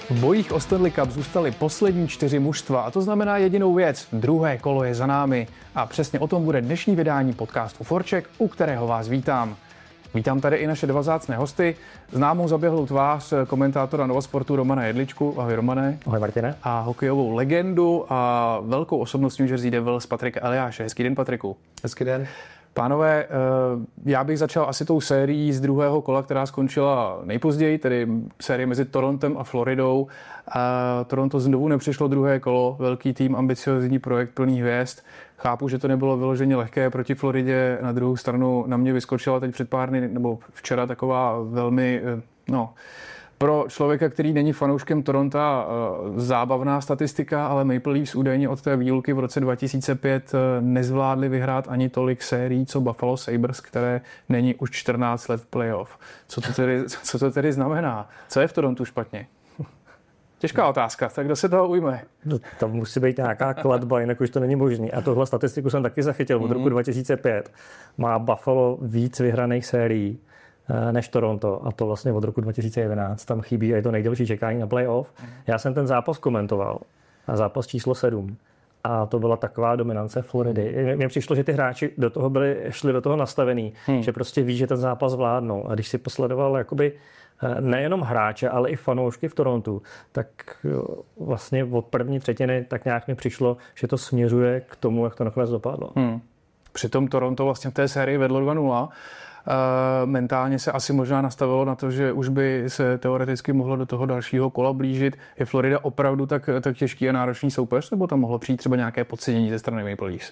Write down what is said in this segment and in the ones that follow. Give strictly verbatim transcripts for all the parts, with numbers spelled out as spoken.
V bojích o Stanley Cup zůstaly poslední čtyři mužstva a to znamená jedinou věc. Druhé kolo je za námi a přesně o tom bude dnešní vydání podcastu Forček, u kterého vás vítám. Vítám tady i naše dva vzácné hosty, známou zaběhlou tvář komentátora Novosportu Romana Jedličku. Ahoj Romane. Ahoj Martine. A hokejovou legendu a velkou osobnost New Jersey Devils Patrika Eliáše. Hezký den, Patriku. Hezký den. Pánové, já bych začal asi tou sérií z druhého kola, která skončila nejpozději, tedy série mezi Torontem a Floridou. A Toronto znovu nepřišlo druhé kolo, velký tým, ambiciozní projekt plný hvězd. Chápu, že to nebylo vyloženě lehké proti Floridě, na druhou stranu na mě vyskočila teď před pár dny, nebo včera taková velmi, no, pro člověka, který není fanouškem Toronta, zábavná statistika, ale Maple Leafs údajně od té výluky v roce dva tisíce pět nezvládli vyhrát ani tolik sérií, co Buffalo Sabres, které není už čtrnáct let v playoff. Co to tedy, co to tedy znamená? Co je v Torontu špatně? Těžká otázka, tak kdo se toho ujme? No, tam musí být nějaká kladba, jinak už to není možný. A tohle statistiku jsem taky zachytil. Od roku dva tisíce pět má Buffalo víc vyhraných sérií než Toronto, a to vlastně od roku dva tisíce jedenáct. Tam chybí a je to nejdelší čekání na playoff. Já jsem ten zápas komentoval, a zápas číslo sedm. A to byla taková dominance Floridy. Mně přišlo, že ty hráči do toho byli, šli do toho nastavený, hmm. že prostě ví, že ten zápas vládnou. A když si posledoval jakoby nejenom hráče, ale i fanoušky v Torontu, tak vlastně od první třetiny tak nějak mi přišlo, že to směřuje k tomu, jak to nakonec dopadlo. Hmm. Přitom Toronto vlastně v té sérii vedlo dva nula. Uh, mentálně se asi možná nastavilo na to, že už by se teoreticky mohlo do toho dalšího kola blížit. Je Florida opravdu tak, tak těžký a náročný soupeř, nebo tam mohlo přijít třeba nějaké podcenění ze strany Maple Leafs?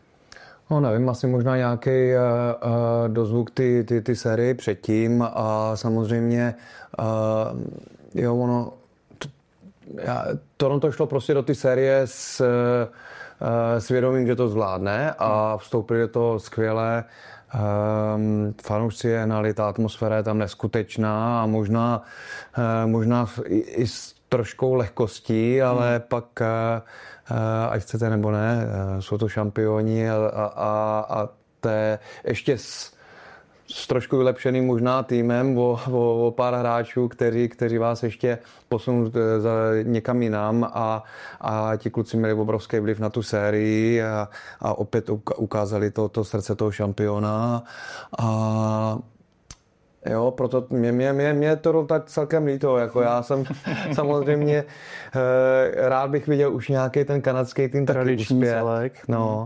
No nevím, asi možná nějaký uh, uh, dozvuk ty, ty, ty série předtím a samozřejmě uh, jo, ono to, já, Toronto šlo prostě do ty série s uh, svědomím, že to zvládne a vstoupili do toho skvěle. Um, fanoušci je hnali, ta atmosféra je tam neskutečná a možná, uh, možná i, i s troškou lehkostí, ale hmm. pak, uh, uh, ať chcete nebo ne, uh, jsou to šampioni a, a, a, a to je ještě s, s trošku vylepšeným možná týmem o, o, o pár hráčů, kteří, kteří vás ještě posunou za někam jinam a, a ti kluci měli obrovský vliv na tu sérii a, a opět ukázali to, to srdce toho šampiona a jo, proto mě, mě, mě, mě to tak celkem líto, jako já jsem samozřejmě eh, rád bych viděl už nějaký ten kanadský tým taky uspět. No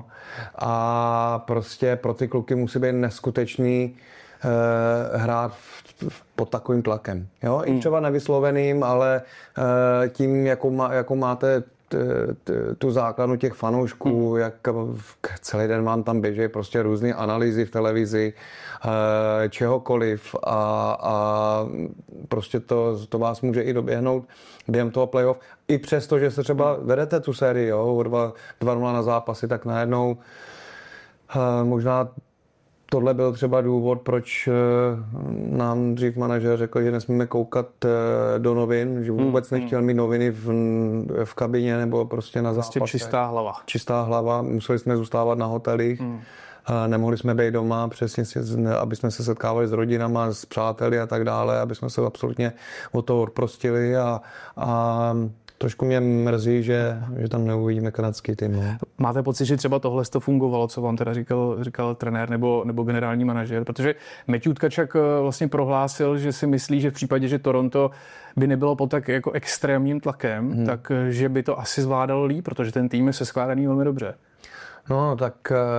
a prostě pro ty kluky musí být neskutečný eh, hrát pod takovým tlakem. Jo, i třeba nevysloveným, ale eh, tím, jakou, má, jakou máte t, t, tu základnu těch fanoušků, hmm. jak celý den vám tam běží prostě různé analýzy v televizi, eh, čehokoliv a, a prostě to, to vás může i doběhnout během toho playoff. I přesto, že se třeba vedete tu sérii, jo, dva nula na zápasy, tak najednou eh, možná tohle byl třeba důvod, proč nám dřív manažer řekl, že nesmíme koukat do novin, že vůbec nechtěl mít noviny v, v kabině nebo prostě na zápase. Prostě čistá hlava. Čistá hlava, museli jsme zůstávat na hotelích, hmm. nemohli jsme být doma, přesně, aby jsme se setkávali s rodinama, s přáteli a tak dále, aby jsme se absolutně od toho odprostili a, a trošku mě mrzí, že, že tam neuvidíme kanadský tým. No. Máte pocit, že třeba tohle to fungovalo, co vám teda říkal, říkal trenér nebo, nebo generální manažer? Protože Matthew Tkachuk vlastně prohlásil, že si myslí, že v případě, že Toronto by nebylo pod tak jako extrémním tlakem, hmm. tak že by to asi zvládalo líp, protože ten tým je seskládaný velmi dobře. No, tak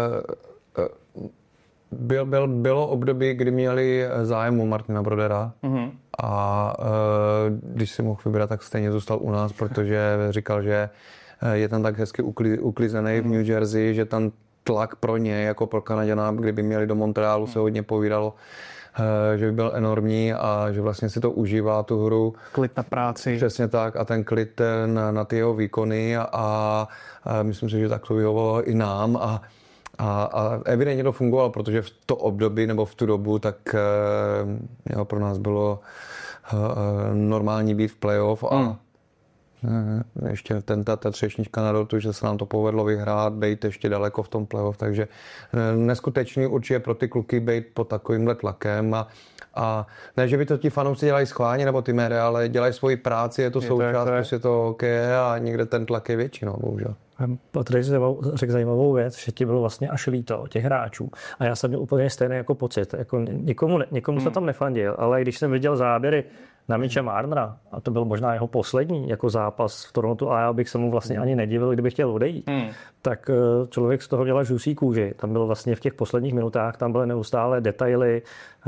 byl, byl, bylo období, kdy měli zájem o Martina Brodera. Hmm. A když si mohl vybrat, tak stejně zůstal u nás, protože říkal, že je tam tak hezky ukli, uklizený v New Jersey, že tam tlak pro ně, jako pro Kanaďana, kdyby měli do Montrealu, se hodně povídalo, že by byl enormní a že vlastně si to užívá, tu hru. Klid na práci. Přesně tak a ten klid na, na ty jeho výkony a, a myslím si, že tak to vyhovovalo i nám a A, a evidentně to fungovalo, protože v to období nebo v tu dobu tak jo, pro nás bylo normální být v playoff a, hmm. ještě ten ta, ta třešnička na dortu, že se nám to povedlo vyhrát, být ještě daleko v tom playoff, takže neskutečný určitě pro ty kluky být pod takovýmhle tlakem a A ne, že by to ti fanoušci dělají schválně nebo ty média, ale dělají svoji práci, je to je součást to, prostě toho hokeje a někde ten tlak je větší, no, bohužel. Patrik řekl zajímavou věc, že ti bylo vlastně až líto těch hráčů. A já jsem měl úplně stejný jako pocit. Jako nikomu nikomu hmm. jsem tam nefandil, ale když jsem viděl záběry na Mitcha Marnera, a to byl možná jeho poslední jako zápas v Torontu, a já bych se mu vlastně hmm. ani nedivil, kdyby chtěl odejít, hmm. tak člověk z toho měl žlusí kůži. Tam bylo vlastně v těch posledních minutách, tam byly neustále detaily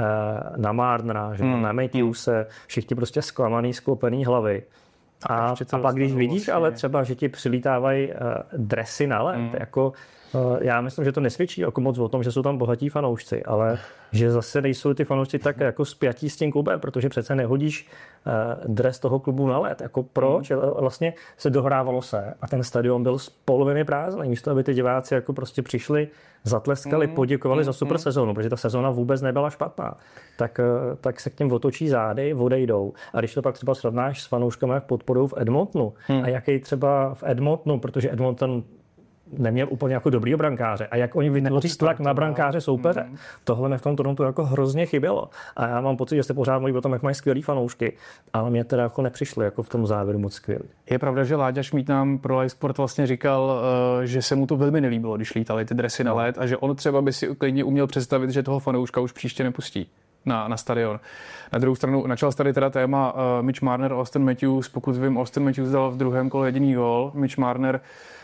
na Marnera, že hmm. na Matthewse, všichni prostě zklamaný, sklopený hlavy. A, a pak když vidíš vlastně. Ale třeba, že ti přilítávají uh, dresy na led, mm. jako uh, já myslím, že to nesvědčí jako moc o tom, že jsou tam bohatí fanoušci, ale že zase nejsou ty fanoušci tak jako spjatí s tím klubem, protože přece nehodíš uh, dres toho klubu na led. Jako proč? Mm. Vlastně se dohrávalo se a ten stadion byl z poloviny prázdný, místo aby ty diváci jako prostě přišli, zatleskali, mm. poděkovali mm. za super mm. sezónu, protože ta sezóna vůbec nebyla špatná. Tak, tak se k těm otočí zády, odejdou. A když to pak třeba srovnáš s fanouškami, jak podporou v Edmontonu hmm. a jaký třeba v Edmontonu, protože Edmonton neměl úplně jako dobrý brankáře a jak oni vytvoří tlak na brankáře soupeře. Hmm. Tohle mi v tom Torontu jako hrozně chybělo. A já mám pocit, že se pořád mluví o tom, jak mají skvělý fanoušky, ale mě teda jako nepřišlo jako v tom závěru moc skvělý. Je pravda, že Láďa Šmíd nám pro Live Sport vlastně říkal, že se mu to velmi nelíbilo, když lítali ty dresy no. na led a že on třeba by si klidně uměl představit, že toho fanouška už příště nepustí na, na stadion. Na druhou stranu načal tady teda téma uh, Mitch Marner, Austin Matthews. Pokud vím, Austin Matthews dal v druhém kole jediný gól. Mitch Marner,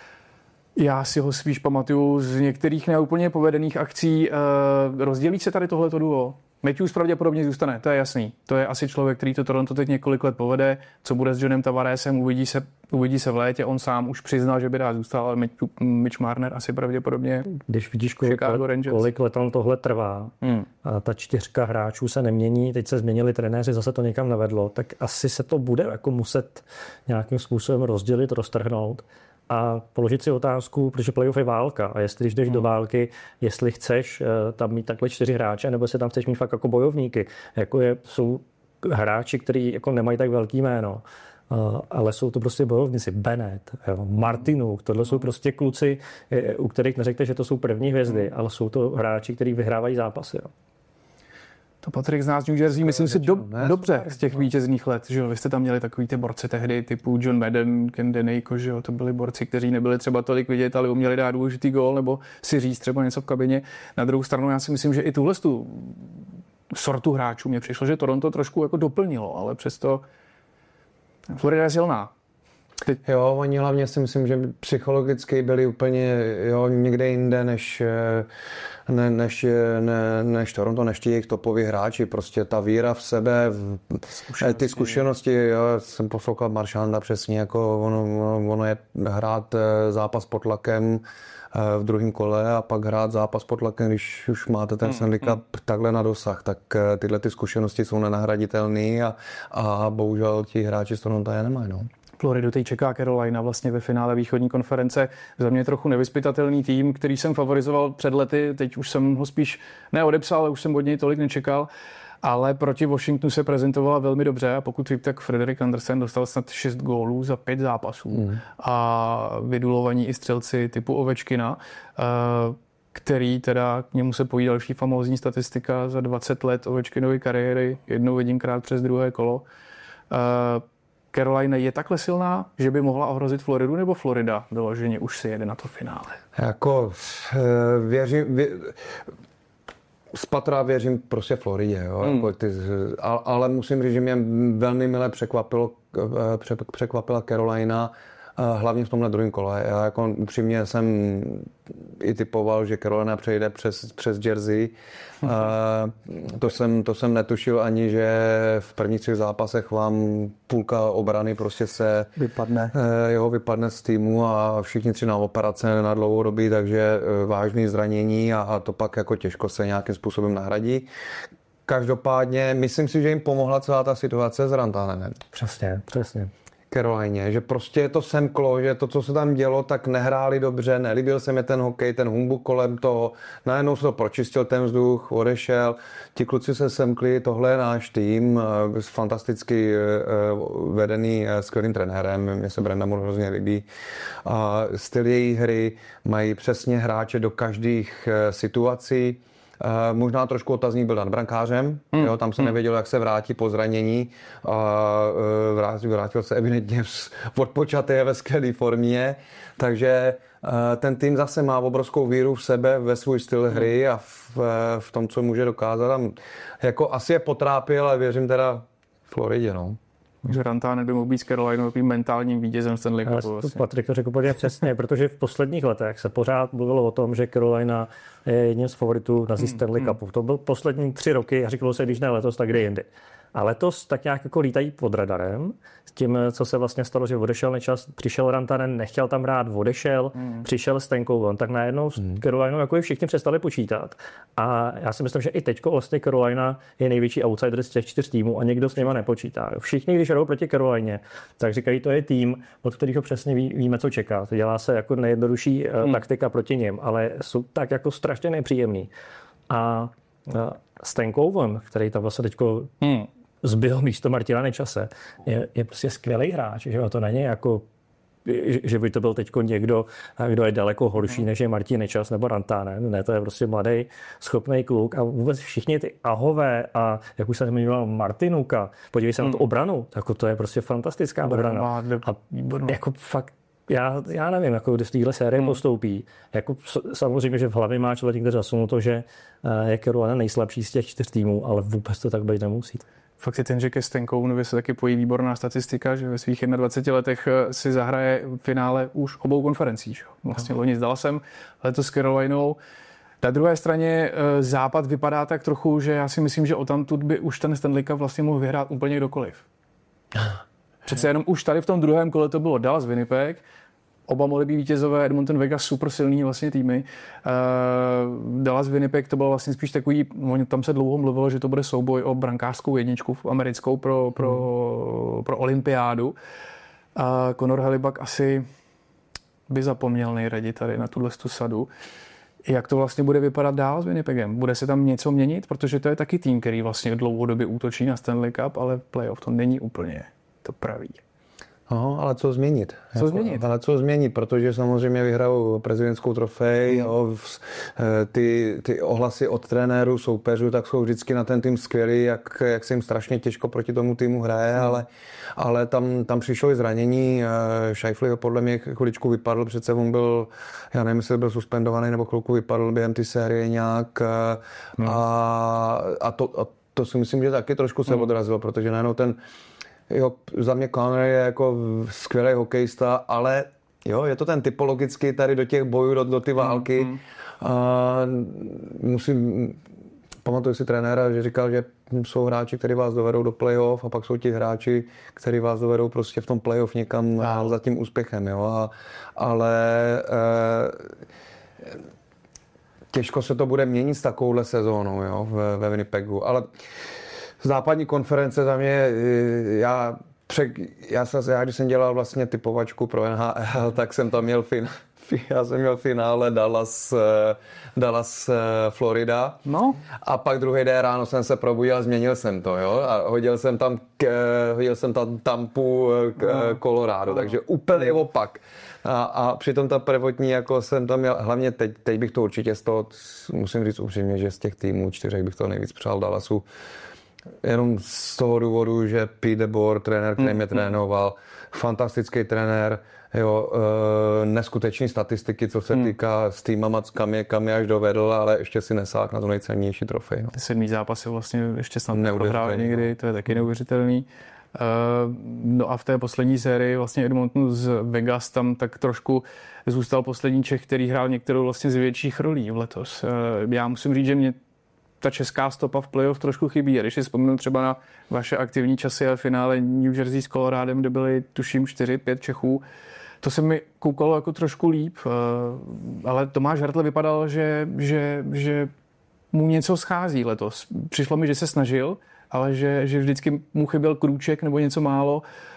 já si ho spíš pamatuju z některých neúplně povedených akcí. Uh, rozdělí se tady tohleto duo? Matthews pravděpodobně zůstane, to je jasný. To je asi člověk, který to Toronto teď několik let povede. Co bude s Johnem Tavaresem, uvidí se, uvidí se v létě. On sám už přiznal, že by rád zůstal, ale Mitch Marner asi pravděpodobně. Když vidíš, kolik, kolik let on tohle trvá, hmm. a ta čtyřka hráčů se nemění, teď se změnili trenéři, zase to někam nevedlo, tak asi se to bude jako muset nějakým způsobem rozdělit, roztrhnout. A položit si otázku, protože playoff je válka a jestli když jdeš hmm. do války, jestli chceš uh, tam mít takhle čtyři hráče, nebo se tam chceš mít fakt jako bojovníky. Jako je, jsou hráči, kteří jako nemají tak velký jméno, uh, ale jsou to prostě bojovníci. Bennett, jo, Martinů, tohle jsou prostě kluci, u kterých neřeknete, že to jsou první hvězdy, ale jsou to hráči, kteří vyhrávají zápasy. Jo. To Patrik z nás New Jersey, myslím si, do, dobře z těch vítězných let, že jo, vy jste tam měli takový ty borci tehdy, typu John Madden, Ken Denejko, že jo, to byli borci, kteří nebyli třeba tolik vidět, ale uměli dát důležitý gól, nebo si říct třeba něco v kabině. Na druhou stranu já si myslím, že i tuhle tu sortu hráčů mě přišlo, že Toronto trošku jako doplnilo, ale přesto Florida je silná. Ty... Jo, oni hlavně si myslím, že psychologicky byli úplně jo, někde jinde než, ne, než, ne, než Toronto, než ti jejich topoví hráči. Prostě ta víra v sebe, v, zkušenosti. ty zkušenosti, jo, jsem poslouchal Marchanda přesně, jako ono, ono je hrát zápas pod tlakem v druhém kole a pak hrát zápas pod tlakem, když už máte ten Stanley Cup hmm. takhle na dosah, tak tyhle ty zkušenosti jsou nenahraditelné a, a bohužel ti hráči z Toronto je nemají. No. Floridu teď čeká Carolina vlastně ve finále východní konference. Za mě trochu nevyzpytatelný tým, který jsem favorizoval před lety. Teď už jsem ho spíš neodepsal, ale už jsem od něj tolik nečekal. Ale proti Washingtonu se prezentovala velmi dobře a pokud vím, tak Frederik Andersen dostal snad šest gólů za pět zápasů. Mm. A vydulovaní i střelci typu Ovečkina, který teda k němu se pojí další famózní statistika za dvacet let Ovečkinovy kariéry, jednou jedinkrát přes druhé kolo. Carolina je takhle silná, že by mohla ohrozit Floridu, nebo Florida vyloženě už si jede na to finále? Jako věřím, vě, spatra věřím prostě Floridě, jo? Hmm. Jako ty, ale musím říct, že mě velmi milé překvapilo, překvapila Carolina, hlavně v tomhle druhém kole. Já jako upřímně jsem i typoval, že Carolina přejde přes, přes Jersey. Uh, to, jsem, to jsem netušil ani, že v prvních třech zápasech vám půlka obrany prostě se vypadne. Uh, jeho vypadne z týmu a všichni tři na operace na dlouhodobí, takže uh, vážné zranění a, a to pak jako těžko se nějakým způsobem nahradí. Každopádně myslím si, že jim pomohla celá ta situace s Rantanenem. Přesně, přesně. Carolině, že prostě je to semklo, že to, co se tam dělo, tak nehráli dobře, nelíbil se mi ten hokej, ten humbuk kolem toho, najednou se to pročistil ten vzduch, odešel, ti kluci se semkli, tohle je náš tým, fantasticky vedený skvělým trenérem, mně se Brenda Moore hrozně líbí, styl jejich hry, mají přesně hráče do každých situací. Uh, možná trošku otazník byl nad brankářem, mm. jo, tam se mm. nevědělo, jak se vrátí po zranění. Uh, vrátil, vrátil se evidentně odpočaté ve skvělé formě, takže uh, ten tým zase má obrovskou víru v sebe, ve svůj styl hry a v, v tom, co může dokázat. Tam, jako asi je potrápil, ale věřím teda Floridě, no. Takže Rantanen by mohl být s Carolinou takovým mentálním vítězem Stanley Cupu. To vlastně. Patrik to řekl úplně přesně, protože v posledních letech se pořád mluvilo o tom, že Carolina je jedním z favoritů na Stanley Cupu. To byl poslední tři roky a říkalo se, když ne letos, tak kde jindy. A letos tak nějak jako lítají pod radarem s tím, co se vlastně stalo, že odešel Nečas, přišel Rantanen, nechtěl tam hrát, odešel, mm. přišel Stankoven, tak najednou s mm. Carolinou jako všichni přestali počítat. A já si myslím, že i teďko vlastně Carolina je největší outsider z těch čtyř týmů a nikdo s nima nepočítá. Všichni, když jdou proti Carolině, tak říkají, to je tým, od kterého přesně ví, víme, co čekat. Dělá se jako nejjednodušší mm. taktika proti nim, ale jsou tak jako strašně nepříjemný. A Stankoven, který tam vlastně teďko mm. zbyl místo Martina Nečase, je, je prostě skvělý hráč, že jo? To není jako, že by to byl teďko někdo, kdo je daleko horší, než je Martin Nečas nebo Rantanen. Ne, to je prostě mladý, schopný kluk a vůbec všichni ty Ahové a jak už jsem zmiňoval Martinuka, podívej se hmm. na tu obranu, jako to je prostě fantastická obrana. A jako fakt Já, já nevím, jako kdy v téhle sérii hmm. postoupí. Jako, samozřejmě, že v hlavě má člověk někde zasunuto, že je Carolina nejslabší z těch čtyř týmů, ale vůbec to tak být nemusí. Fakt je ten, že ke Stankovenovi se taky pojí výborná statistika, že ve svých dvaceti jedna letech si zahraje v finále už obou konferencí. Že? Vlastně no. loni s Dallasem, letos s Carolinou. Na druhé straně západ vypadá tak trochu, že já si myslím, že odtamtud by už ten Stanley Cup vlastně mohl vyhrát úplně kdokoliv. Přece jenom už tady v tom druhém kole to bylo Dallas, Winnipeg, oba mohli být vítězové, Edmonton, Vegas, super silný vlastně týmy. Uh, Dallas, Winnipeg to bylo vlastně spíš takový, tam se dlouho mluvilo, že to bude souboj o brankářskou jedničku americkou pro, pro, hmm. pro olympiádu. Uh, Conor Hellebuyck asi by zapomněl nejraději tady na tuhle sadu. Jak to vlastně bude vypadat dál s Winnipegem? Bude se tam něco měnit? Protože to je taky tým, který vlastně dlouhodobě útočí na Stanley Cup, ale playoff to není úplně to pravý. Aha, ale co změnit? Co jako, změnit? Ale co změnit, protože samozřejmě vyhrajou prezidentskou trofej, mm. jo, ty, ty ohlasy od trenérů, soupeřů, tak jsou vždycky na ten tým skvělý, jak, jak se jim strašně těžko proti tomu týmu hraje, mm. ale, ale tam, tam přišlo i zranění. Scheifele podle mě chviličku vypadl, přece on byl, já nevím, jestli byl suspendovaný nebo chvilku vypadl během ty série nějak mm. a, a, to, a to si myslím, že taky trošku se mm. odrazilo, protože najednou ten jo, za mě Connor je jako skvělý hokejista, ale jo, je to ten typologicky tady do těch bojů, do, do ty války. Mm, mm. A musím, pamatuju si trenéra, že říkal, že jsou hráči, kteří vás dovedou do playoff a pak jsou ti hráči, kteří vás dovedou prostě v tom playoff někam a za tím úspěchem, jo. A, ale e, těžko se to bude měnit s takovouhle sezónou, jo, ve, ve Winnipegu, ale západní konference za mě, já, pře, já, jsem, já když jsem dělal vlastně typovačku pro N H L, tak jsem tam měl fin, já jsem měl finále Dallas, Dallas Florida. No. A pak druhý den ráno jsem se probudil a změnil jsem to, jo. A hodil jsem tam, hodil jsem tam Tampu Colorado, no. Takže úplně opak. A, a přitom ta prvotní, jako jsem tam měl, hlavně teď, teď bych to určitě z toho, musím říct upřímně, že z těch týmů čtyřech bych to nejvíc přál Dallasu. Jenom z toho důvodu, že Pete DeBoer, trenér, který mě trénoval, fantastický trenér, jo, e, neskutečný statistiky, co se hmm. týká s týmama, kam je, kam je až dovedl, ale ještě si nesáhl na to nejcennější trofej. No. Ty sedmý zápasy vlastně ještě snad neprohrál někdy, to je taky neuvěřitelný. E, no a v té poslední sérii vlastně Edmonton z Vegas tam tak trošku zůstal poslední Čech, který hrál některou vlastně z větších rolí v letos. E, já musím říct, že mě ta česká stopa v playoff trošku chybí. A když si vzpomenu třeba na vaše aktivní časy a finále New Jersey s Colorádem, kde byly tuším čtyři pět Čechů, to se mi koukalo jako trošku líp. Ale Tomáš Hertl vypadal, že, že, že mu něco schází letos. Přišlo mi, že se snažil, ale že, že vždycky mu chyběl krůček nebo něco málo.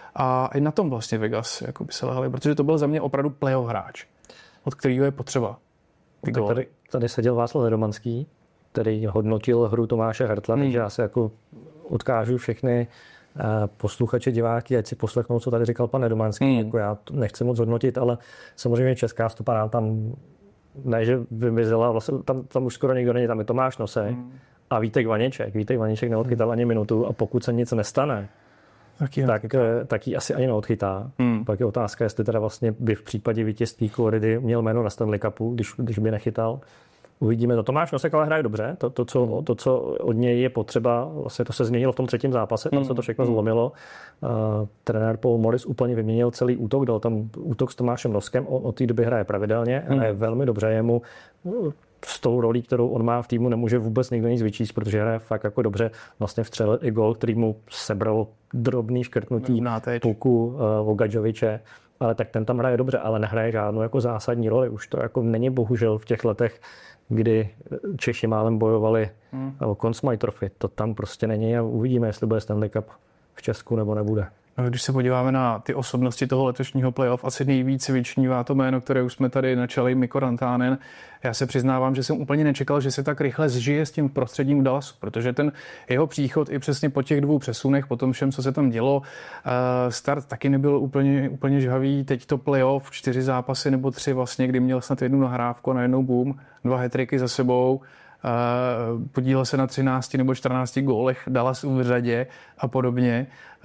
A i na tom vlastně Vegas jako by se lehali, protože to byl za mě opravdu playoff hráč, od kterého je potřeba. Tak tady, tady seděl Václav Nedomanský, který hodnotil hru Tomáše Hertla, hmm. takže já se jako odkážu všechny posluchače, diváky, ať si poslechnou, co tady říkal pan Nedomanský. Hmm. Jako já to nechci moc hodnotit, ale samozřejmě česká stopa nám tam ne, že vymizela, vlastně tam, tam už skoro nikdo není, tam je Tomáš Nosek hmm. a Vítek Vaněček. Vítek Vaněček neodchytal hmm. ani minutu a pokud se nic nestane, taky tak, tak ji asi ani neodchytá. Hmm. Pak je otázka, jestli teda vlastně by v případě vítězství Floridy měl jméno na Stanley Cupu, když, když by nechytal. Uvidíme to. Tomáš Nosek ale hraje dobře. To, to, co, to, co od něj je potřeba, vlastně to se změnilo v tom třetím zápase, tam se to všechno zlomilo. Uh, trenér Paul Morris úplně vyměnil celý útok, dal tam útok s Tomášem Noskem, on od té doby hraje pravidelně a je velmi dobře. Jemu s tou rolí, kterou on má v týmu, nemůže vůbec nikdo nic vyčíst, protože hraje fakt jako dobře. Vlastně vstřelil i gol, který mu sebral drobný škrtnutí puku uh, Vogadžoviče. Ale tak ten tam hraje dobře, ale nehraje žádnou jako zásadní roli. Už to jako není bohužel v těch letech, kdy Češi málem bojovali hmm. o Conn Smythe Trophy. To tam prostě není a uvidíme, jestli bude Stanley Cup v Česku nebo nebude. Když se podíváme na ty osobnosti toho letošního playoff, asi nejvíc vyčnívá to jméno, které už jsme tady načali, Mikko Rantanen. Já se přiznávám, že jsem úplně nečekal, že se tak rychle zžije s tím prostředím Dallasu, protože ten jeho příchod i přesně po těch dvou přesunech, po tom všem, co se tam dělo, start taky nebyl úplně, úplně žhavý. Teď to playoff, čtyři zápasy nebo tři vlastně, kdy měl snad jednu nahrávku a najednou boom, dva hat-tricky za sebou. Uh, podílel se na třinácti nebo čtrnácti gólech Dallas v řadě a podobně.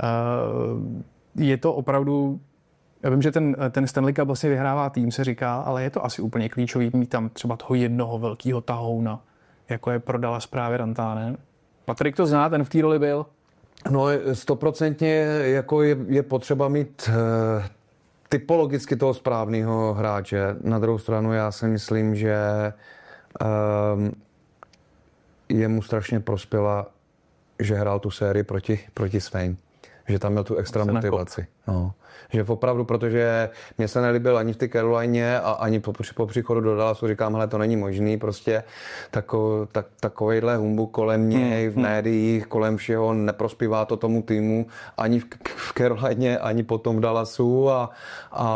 Uh, je to opravdu, já vím, že ten, ten Stanley Cup vlastně vyhrává tým, se říká, ale je to asi úplně klíčový mít tam třeba toho jednoho velkého tahouna, jako je pro Dallas právě Rantanen. Patrik to zná, ten v té roli byl? No stoprocentně jako je, je potřeba mít uh, typologicky toho správného hráče. Na druhou stranu já si myslím, že uh, jemu strašně prospěla, že hrál tu sérii proti, proti Svein. Že tam měl tu extra motivaci. No. Že opravdu, protože mě se nelíbil ani v té Carolině a ani po, po příchodu do Dallasu říkám, hele, to není možný, prostě tako, tak, takovejhle humbuk kolem něj, v médiích, kolem všeho, neprospívá to tomu týmu ani v, v Carolině, ani potom v Dallasu a, a,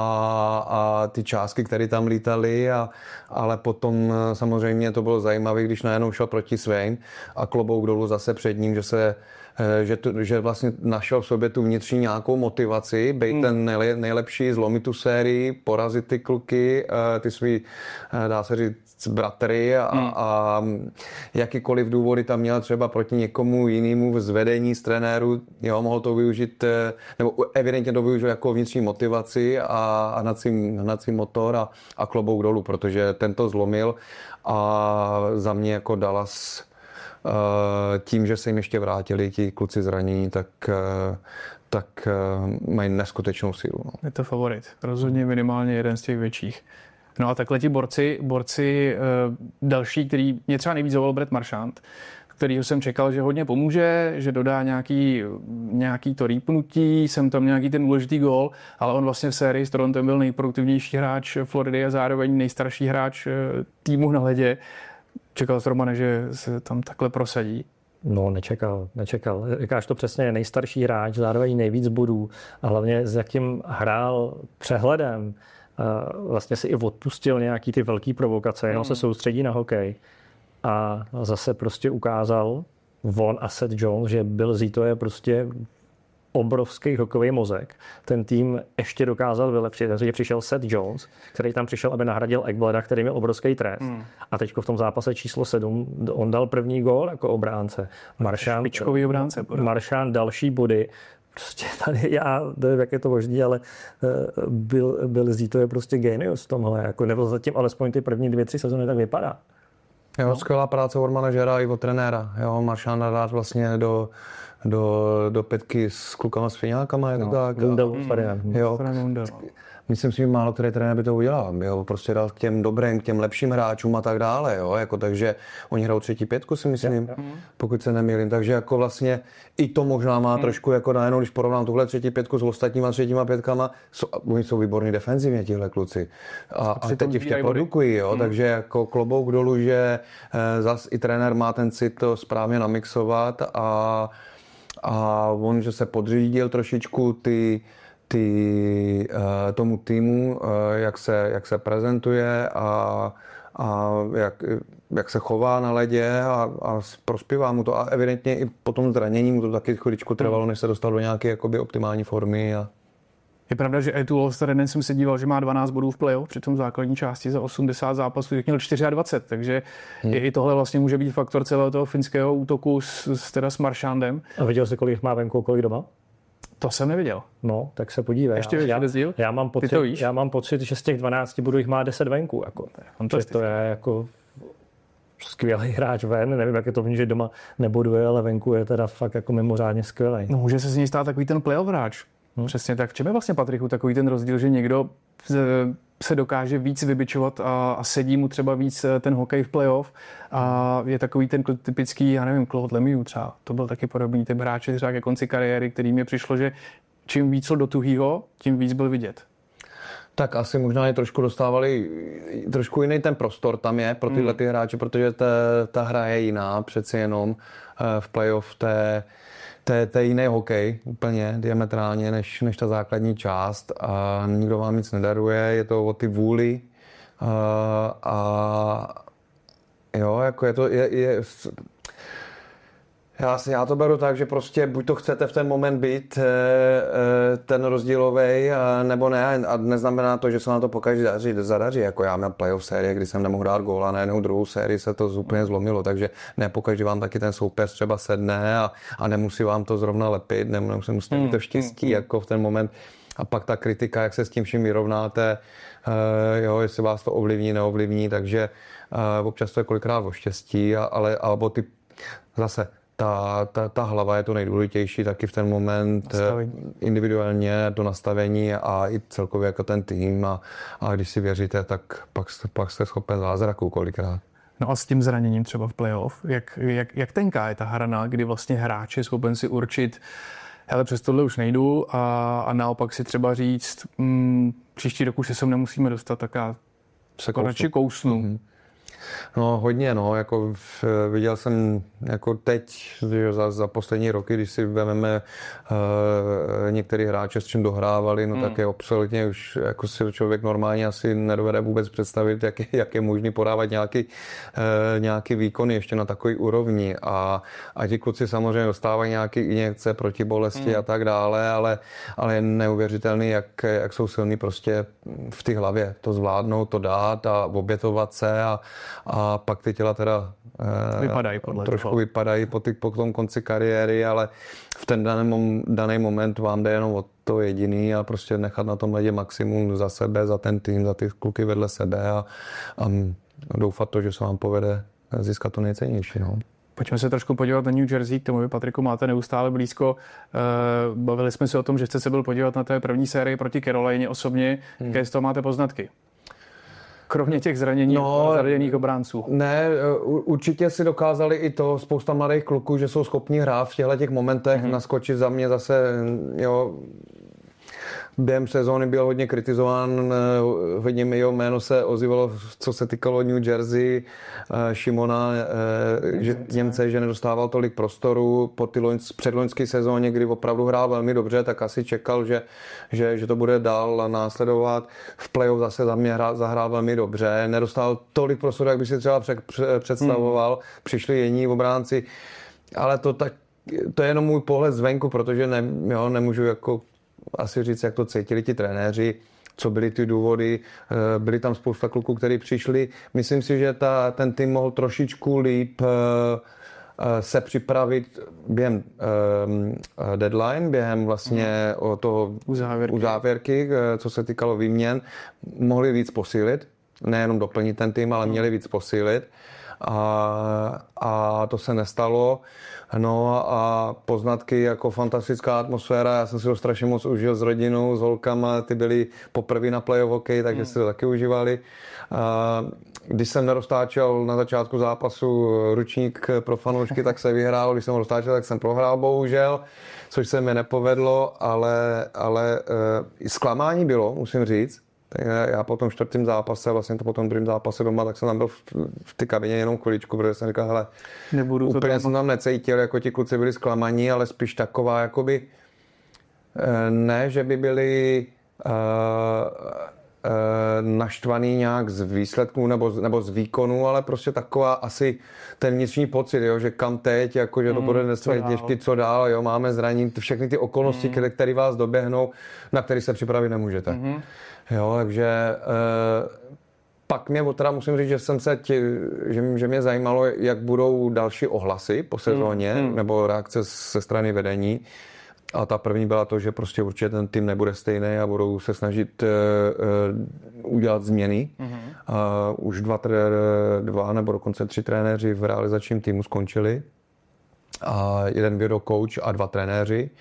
a ty částky, které tam lítaly, a, ale potom samozřejmě to bylo zajímavé, když najednou šel proti Svein a klobouk dolů zase před ním, že se Že, to, že vlastně našel v sobě tu vnitřní nějakou motivaci, být hmm. ten nejle, nejlepší, zlomit tu sérii, porazit ty kluky, ty svý, dá se říct, bratry a, hmm. a jakýkoliv důvody tam měl třeba proti někomu jinému z vedení, z trenéru, jo, mohl to využít, nebo evidentně to využil jako vnitřní motivaci a, a hnací motor a, a klobouk dolů, protože ten to zlomil a za mě jako Dallas tím, že se jim ještě vrátili ti kluci zranění, tak, tak mají neskutečnou sílu. No. Je to favorit. Rozhodně minimálně jeden z těch větších. No a takhle ti borci, borci další, který mě třeba nejvíc zavolal Brett Marchand, kterýho jsem čekal, že hodně pomůže, že dodá nějaký, nějaký to rýpnutí, jsem tam nějaký ten důležitý gól, ale on vlastně v sérii s Torontem byl nejproduktivnější hráč Floridy a zároveň nejstarší hráč týmu na ledě. Čekal jsi, Romane, že se tam takhle prosadí? No, nečekal, nečekal. Říkáš to přesně, nejstarší hráč, zároveň nejvíc bodů a hlavně s jakým hrál přehledem. Vlastně si i odpustil nějaký ty velký provokace, jenom se soustředí na hokej. A zase prostě ukázal on a Seth Jones, že Bill Zito je prostě obrovský hokejový mozek. Ten tým ještě dokázal vylepšit. Takže přišel Seth Jones, který tam přišel, aby nahradil Ekblada, který měl obrovský trest. Hmm. A teď v tom zápase číslo sedm on dal první gól jako obránce. Marchand, špičkový obránce. Marchand další body. Prostě tady já, nevím, jak je to možný, ale byl, byl Zito je prostě genius v tomhle. Jako nebyl zatím alespoň ty první dvě, tři sezóny tak vypadá. Jo, no. Skvělá práce od manažera i od trenéra. Jo, Marchanda dát vlastně do do, do pětky s klukama s fiňákama, jako no, tak. Lundell, jo. Myslím si, že málo který trenér by to udělal. Jo, prostě dal k těm dobrým, k těm lepším hráčům a tak dále, jo, jako takže oni hrajou třetí pětku, si myslím, jo, jo. pokud se nemýlím. Takže jako vlastně i to možná má hmm. trošku jako najednou, když porovnám tuhle třetí pětku s ostatníma třetíma pětkama, so, oni jsou výborní defenzivně, tihle kluci. A, a, a teď ještě produkují, jo, hmm. takže jako klobouk dolů, že eh, zas i trenér má ten cit to správně namixovat a a on, že se podřídil trošičku ty, ty, uh, tomu týmu, uh, jak, se, jak se prezentuje a, a jak, jak se chová na ledě a, a prospívá mu to. A evidentně i po tom zranění mu to taky chviličku trvalo, než se dostal do nějaké jakoby optimální formy. A... Je pravda, že Eetu Lofstad jsem se díval, že má dvanáct bodů v playoff, při tom základní části za osmdesát zápasů, měl dvacet čtyři, takže hmm. i tohle vlastně může být faktor celého toho finského útoku s, s, teda s Marchandem. A viděl jsi, kolik má venku, kolik doma? To jsem neviděl. No, tak se podívej. Ještě víš, já, rozdíl? Já mám pocit, já mám pocit, že z těch dvanácti bodů jich má deset venku. Jako. To je, to je jako skvělý hráč ven. Nevím, jak je to, že doma neboduje, ale venku je teda fakt jako mimořádně skvělý. No, může se z něj stát takový ten playoff hráč. Hmm. Přesně tak. V čem je vlastně, Patriku, takový ten rozdíl, že někdo se dokáže víc vybičovat a, a sedí mu třeba víc ten hokej v playoff a je takový ten typický, já nevím, Claude Lemieux třeba. To byl taky podobný typ hráče třeba ke konci kariéry, který mi přišlo, že čím víc do tuhýho, tím víc byl vidět. Tak asi možná je trošku dostávali, trošku jiný ten prostor tam je pro tyhle ty hráče, protože ta, ta hra je jiná, přeci jenom v playoff té To je jiný hokej, úplně diametrálně, než, než ta základní část a nikdo vám nic nedaruje, je to o ty vůli a, a jo, jako je to, je, je já, si, já to beru tak, že prostě buď to chcete v ten moment být ten rozdílovej, nebo ne, a neznamená to, že se na to pokaždé daří, zadaří, jako já měl playoff série, kdy jsem nemohl dát góla, na jednou druhou sérii se to úplně zlomilo, takže ne pokaždé vám taky ten soupeř třeba sedne a, a nemusí vám to zrovna lepit, nemusí musíte mít to štěstí, jako v ten moment. A pak ta kritika, jak se s tím vším vyrovnáte, jo, jestli vás to ovlivní, neovlivní, takže občas to je kolikrát o štěstí, ale alebo ty zase Ta, ta, ta hlava je to nejdůležitější taky v ten moment, nastavení. Individuálně to nastavení a i celkově jako ten tým a, a když si věříte, tak pak, pak jste schopen zázraku kolikrát. No a s tím zraněním třeba v playoff, jak, jak, jak tenká je ta hrana, kdy vlastně hráč je schopen si určit, hele, přes tohle už nejdu a, a naopak si třeba říct, mm, příští rok už se sem nemusíme dostat, tak já se konečně kousnu. Mm-hmm. No hodně, no, jako v, viděl jsem jako teď, že za, za poslední roky, když si vezmeme uh, některý hráče, s čím dohrávali, no mm. tak je absolutně už jako si člověk normálně asi nedovede vůbec představit, jak je, jak je možný podávat nějaký, uh, nějaký výkony ještě na takový úrovni a, a ti kluci samozřejmě dostávají nějaké injekce proti bolesti mm. a tak dále, ale, ale je neuvěřitelný, jak, jak jsou silní prostě v té hlavě to zvládnout, to dát a obětovat se a a pak ty těla teda vypadají podle trošku toho. vypadají po, ty, po tom konci kariéry, ale v ten daný, daný moment vám jde jenom o to jediný a prostě nechat na tom ledě maximum za sebe, za ten tým, za ty kluky vedle sebe a, a doufat to, že se vám povede získat to nejcennější. No. Pojďme se trošku podívat na New Jersey, k tomu vy, Patriku, máte neustále blízko. Bavili jsme se o tom, že jste se byl podívat na té první sérii proti Carolině osobně. Hmm. Jaké z toho máte poznatky? Kromě těch zranění no, zraněných obránců. Ne, určitě si dokázali i to spousta mladých kluků, že jsou schopni hrát v těchto těch momentech, mm-hmm. naskočit za mě zase, jo, během sezóny byl hodně kritizován, hodně mi jeho jméno se ozývalo, co se týkalo New Jersey, Šimona, že Němce, že nedostával tolik prostoru po ty loňs, předloňské sezóně, kdy opravdu hrál velmi dobře, tak asi čekal, že, že, že to bude dál následovat. V playoff zase za mě hrál, zahrál velmi dobře, nedostal tolik prostoru, jak by si třeba představoval, hmm. přišli jiní obránci, ale to, tak, to je jenom můj pohled zvenku, protože ne, jo, nemůžu jako asi říct, jak to cítili ti trenéři, co byly ty důvody. Byli tam spousta kluků, kteří přišli. Myslím si, že ta, ten tým mohl trošičku líp se připravit během deadline, během vlastně o toho uzávěrky. uzávěrky, co se týkalo výměn. Mohli víc posílit, nejenom doplnit ten tým, ale měli víc posílit. A, a to se nestalo. No a poznatky jako fantastická atmosféra, já jsem si to strašně moc užil s rodinou, s holkama, ty byli poprvé na playoff hokej, takže si to taky užívali. A když jsem neroztáčel na začátku zápasu ručník pro fanoušky, tak se vyhrál, když jsem ho roztáčel, tak jsem prohrál bohužel, což se mi nepovedlo, ale, ale e, zklamání bylo, musím říct, Tak já po tom čtvrtém zápase, vlastně to po tom druhém zápase doma, tak jsem tam byl v, v té kabině jenom chviličku, protože jsem říkal, hele, Nebudu úplně to tam... jsem tam necítil, jako ti kluci byli zklamaní, ale spíš taková, jakoby, ne, že by byli uh, uh, naštvaný nějak z výsledků nebo, nebo z výkonu, ale prostě taková asi ten vnitřní pocit, jo, že kam teď, jako, že to bude dneska těžký, co dál, jo, máme zranění, všechny ty okolnosti, mm. které, které vás doběhnou, na které se připravit nemůžete. Mm. Jo, takže uh, pak mě teda musím říct, že jsem se tě, že, že mě zajímalo, jak budou další ohlasy po sezóně, mm. nebo reakce ze strany vedení. A ta první byla to, že prostě určitě ten tým nebude stejný a budou se snažit uh, uh, udělat změny. Mm-hmm. Uh, už dva, dva nebo dokonce tři trenéři v realizačním týmu skončili. A jeden video coach a dva trenéři.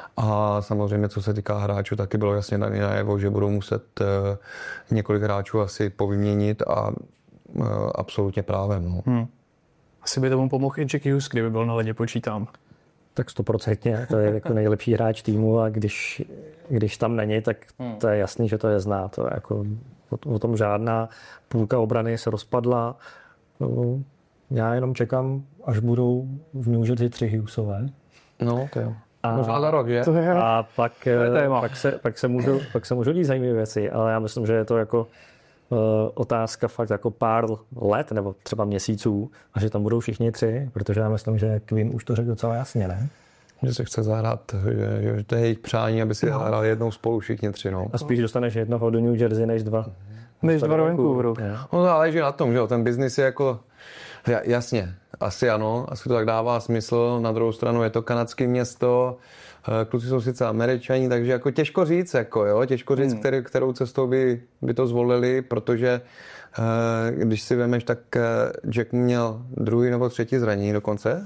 A samozřejmě, co se týká hráčů, taky bylo jasně dané najevo, že budou muset uh, několik hráčů asi povyměnit a uh, absolutně právem. No. Hmm. Asi by tomu pomohl i Jack Hughes, kdyby byl na ledě, počítám. Tak stoprocentně, to je jako nejlepší hráč týmu a když, když tam není, tak to je jasný, že to je zná. To je jako, o, o tom žádná, půlka obrany se rozpadla. No, já jenom čekám, až budou v New Jersey tři Hughesové. No, to jo. A, možná za rok, že? To je, a pak, pak, se, pak, se můžou, pak se můžou dít zajímavé věci, ale já myslím, že je to jako uh, otázka fakt jako pár let nebo třeba měsíců a že tam budou všichni tři, protože já myslím, že Quinn už to řekl docela jasně, ne? Že se chce zahrát, že, že to je jejich přání, aby si no. zahrali jednou spolu všichni tři. No. A spíš dostaneš jednoho do New Jersey než dva. Než dva do Vancouveru. No záleží na tom, že ten biznis je jako, jasně, asi ano, asi to tak dává smysl, na druhou stranu je to kanadské město, kluci jsou sice Američani, takže jako těžko říct, jako jo, těžko říct, hmm. který, kterou cestou by, by to zvolili, protože když si vemeš, tak Jack měl druhý nebo třetí zranění dokonce.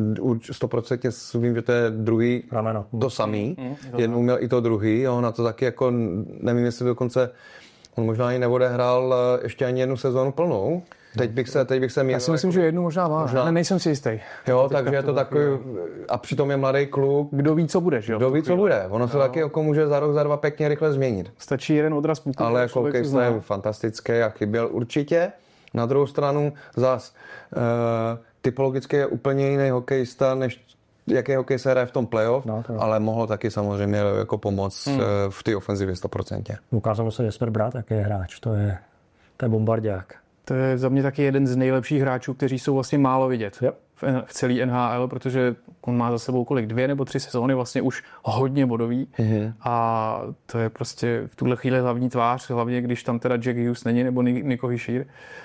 sto procent vím, že to je druhý rameno. To samý. Mm, Jednou měl i to druhý. On na to taky jako, nevím, jestli dokonce on možná ani neodehrál ještě ani jednu sezónu plnou. Teď bych se, teď bych se měl... Já si myslím, jako, že jednu možná má, možná, ale nejsem si jistý. Jo, takže je to takový... A přitom je mladý kluk. Kdo ví, co bude, že jo? Kdo ví, co bude. Ono se taky jako může za rok, za dva pěkně rychle změnit. Stačí jeden odraz půlku. Ale jako hokejista je fantastický a chyběl určitě. Na druhou stranu zas uh, typologicky je úplně jiný hokejista, než jaký hokej se hraje v tom playoff, no, to ale mohlo taky samozřejmě jako pomoct hmm. uh, v té ofenzivě sto procent. Ukázalo se Jesper Bratt, jaký je hráč. To je, to je bombardiák. To je za mě taky jeden z nejlepších hráčů, kteří jsou vlastně málo vidět yep. v, v celý N H L, protože on má za sebou kolik, dvě nebo tři sezóny, vlastně už hodně bodový mm-hmm. a to je prostě v tuhle chvíli hlavní tvář, hlavně když tam teda Jack Hughes není nebo Nico Hischier,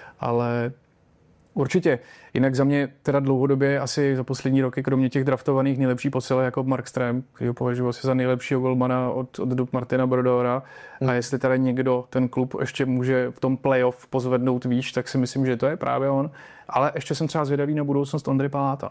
ale určitě. Jinak za mě teda dlouhodobě asi za poslední roky, kromě těch draftovaných nejlepší posile jako Markström, který ho považuji asi za nejlepšího golmana od, od dob Martina Brodora. Hmm. A jestli teda někdo ten klub ještě může v tom playoff pozvednout výš, tak si myslím, že to je právě on. Ale ještě jsem třeba zvědavý na budoucnost Ondry Paláta.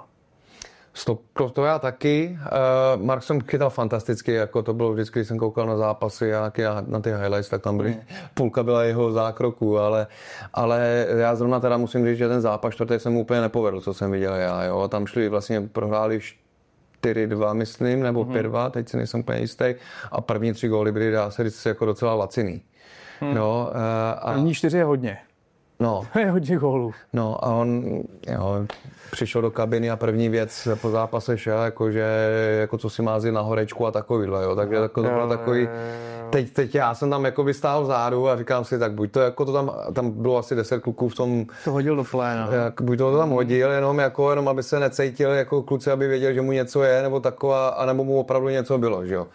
Stop, to, to já taky. Uh, Mark jsem chytal fantasticky, jako to bylo vždycky, když jsem koukal na zápasy a na ty highlights, tak tam byly, mm. půlka byla jeho zákroků, ale, ale já zrovna teda musím říct, že ten zápas čtvrtý jsem úplně nepovedl, co jsem viděl já, jo. Tam šli vlastně, prohráli čtyři dva, myslím, nebo mm. pět dva, teď si nejsem úplně jistý, a první tři góly byly, dá se říct, jako docela laciný. Mm. Jo, uh, a první čtyři je hodně. No. Je hodně gólů. No a on jo, přišel do kabiny a první věc po zápase šel, jako, že, jako co si má zjít na horečku a takovýhle, jo. Takže jako to bylo takový, teď, teď já jsem tam jako vystál vzadu a říkám si, tak buď to jako to tam, tam bylo asi deset kluků v tom. To hodil do pléna. Jak, buď to tam hodil, jenom jako, jenom aby se necítil jako kluci, aby věděl, že mu něco je, nebo taková, anebo mu opravdu něco bylo, že jo.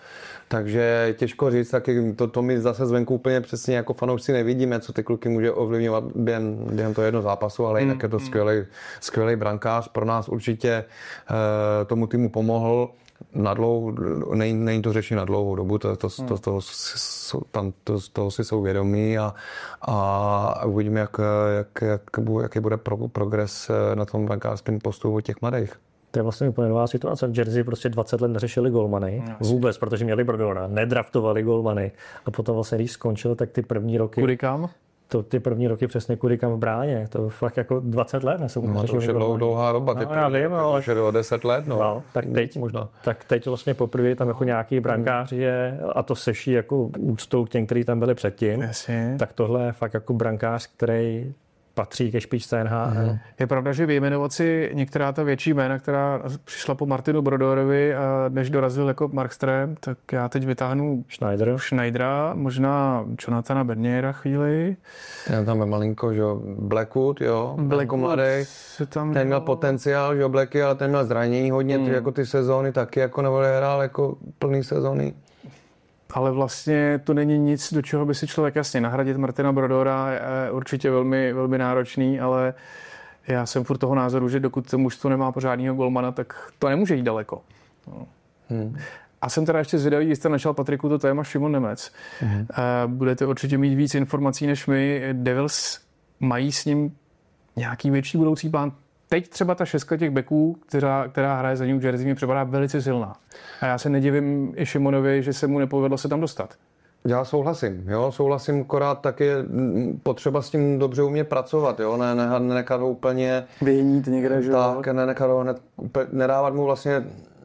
Takže těžko říct, taky to, to my zase zvenku úplně přesně jako fanoušci nevidíme, co ty kluky může ovlivňovat během, během toho jednoho zápasu, ale jinak mm, je to skvělý, skvělý brankář. Pro nás určitě uh, tomu týmu pomohl. Na dlouho, nej, není to řešení na dlouhou dobu, to, to, to, to, to, tam, to, toho si jsou vědomí a, a uvidíme, jak, jak, jak, jaký bude pro, progres na tom brankářském postupu těch mladých. To je vlastně úplně nová situace. V Jersey prostě dvacet let neřešili golmany. Vůbec, protože měli Brodora. Nedraftovali golmany. A potom vlastně, když skončil, tak ty první roky... Kudy kam? to ty první roky přesně kudy kam v bráně. To fakt jako dvacet let nesou. No, to už je dlouhá, dlouhá doba. No, já vím, ale... Už je do deset let, no. no tak, teď, možná. tak teď vlastně poprvé tam jako nějaký brankář je, a to seší jako úctou k těm, kteří tam byli předtím. Jasně. Tak tohle je fakt jako brankář, který patří ke špičce N H L. Mm. Je pravda, že vyjmenovat si některá ta větší jména, která přišla po Martinu Brodorovi, a než dorazil jako Markström, tak já teď vytáhnu Schneider. Schneidera, možná Jonathana Berniera chvíli. Já tam je malinko, že jo, Blackwood, jo, Blackwood mladý. Tam ten měl potenciál, že jo, Blacky, ale ten měl zranění hodně, mm. ty, jako ty sezóny taky jako neodehrál jako plný sezóny. Ale vlastně to není nic, do čeho by si člověk jasně nahradit Martina Brodora, je určitě velmi, velmi náročný, ale já jsem furt toho názoru, že dokud to mužstvo nemá pořádného golmana, tak to nemůže jít daleko. No. Hmm. A jsem teda ještě zvědavý, když jste našel, Patriku, to téma Šimon Nemec. Hmm. Budete určitě mít víc informací než my. Devils mají s ním nějaký větší budoucí plán. Teď třeba ta šestka těch beků, která, která hraje za New Jersey, mi připadá velice silná. A já se nedivím i Šimonovi, že se mu nepovedlo se tam dostat. Já souhlasím, jo, souhlasím, akorát tak je potřeba s tím dobře umět pracovat, jo, ne, ne, nenechat ho úplně vyhnít někde, že tak, nenechat ho, ne, nedávat mu vlastně,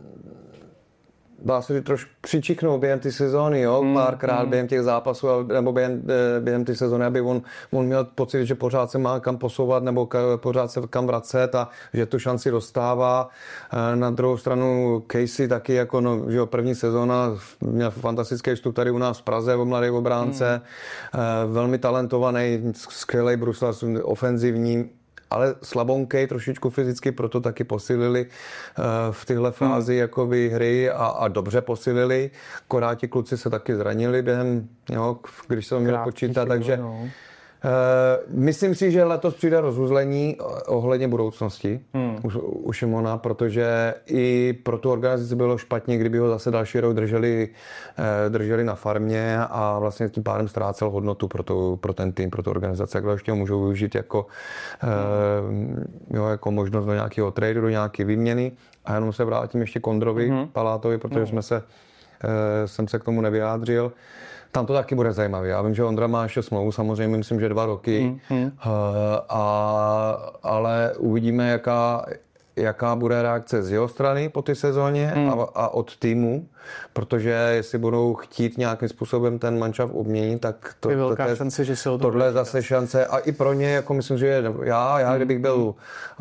dá se trošku přičichnout během ty sezóny, jo, mm, párkrát mm. během těch zápasů, nebo během, během ty sezóny, aby on, on měl pocit, že pořád se má kam posouvat, nebo ka, pořád se kam vracet a že tu šanci dostává. Na druhou stranu Casey taky, jako no, že jo, první sezóna měl fantastický vstup tady u nás v Praze, o mladý obránce, mm. velmi talentovaný, skvělý bruslař, ofenzivní, ale slabonkej, trošičku fyzicky, proto taky posílili uh, v téhle fázi hmm. jakoby hry a, a dobře posílili. Akorát ti kluci se taky zranili během, jo, když se měl počítat, takže no. uh, myslím si, že letos přijde rozuzlení ohledně budoucnosti hmm. u, u Šimona, protože i pro tu organizaci bylo špatně, kdyby ho zase další rok drželi, uh, drželi na farmě a vlastně tím pádem ztrácel hodnotu pro, to, pro ten tým, pro tu organizaci. Jak ještě ho můžou využít jako, hmm. uh, jo, jako možnost do nějakého tradu, do nějaké výměny. A jenom se vrátím ještě Kondrovi, hmm. Palátovi, protože hmm. jsme se, uh, jsem se k tomu nevyjádřil. Tam to taky bude zajímavé. Já vím, že Ondra má ještě smlouvu, samozřejmě myslím, že dva roky, mm, mm. A, ale uvidíme, jaká, jaká bude reakce z jeho strany po té sezóně mm. a, a od týmu, protože jestli budou chtít nějakým způsobem ten manšaft obměnit, tak to, je velká to, to, šance, že se o to tohle je zase šance a i pro ně, jako myslím, že já, já kdybych byl uh,